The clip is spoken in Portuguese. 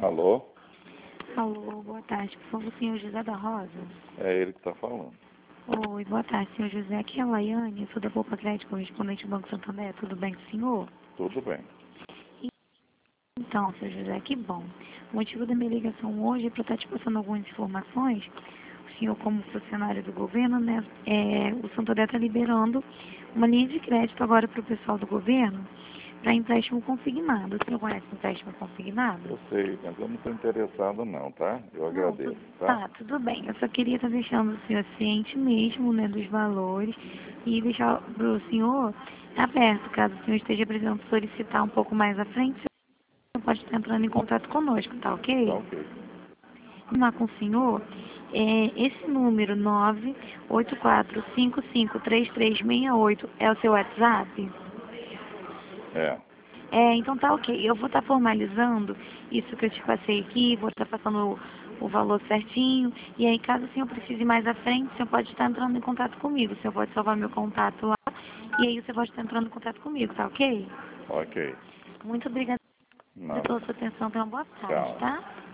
Alô? Alô, boa tarde. Por favor, o senhor José da Rosa? É ele que está falando. Oi, boa tarde, senhor José. Aqui é a Laiane, eu sou da Poupa Crédito, correspondente do Banco Santander. Tudo bem com o senhor? Tudo bem. Então, senhor José, que bom. O motivo da minha ligação hoje é para estar te passando algumas informações. O senhor, como funcionário do governo, né, o Santander está liberando uma linha de crédito agora para o pessoal do governo para empréstimo consignado. O senhor conhece empréstimo consignado? Eu sei, mas eu não estou interessado não, tá? Eu Não, agradeço, tá? tá, tudo bem. Eu só queria estar deixando o senhor ciente mesmo, né, dos valores e deixar para o senhor aberto, caso o senhor esteja precisando solicitar um pouco mais à frente, o senhor pode estar entrando em contato conosco, tá Tá ok? ok. Vamos lá com o senhor, esse número 984553368 é o seu WhatsApp? É. Então tá ok. Eu vou estar formalizando isso que eu te passei aqui, vou estar passando o valor certinho. E aí, caso o senhor precise mais à frente, o senhor pode estar entrando em contato comigo. O senhor pode salvar meu contato lá. E aí você pode estar entrando em contato comigo, tá ok? Ok. Muito obrigada Nada. pela sua atenção. Tenha uma boa tarde, Tchau. tá?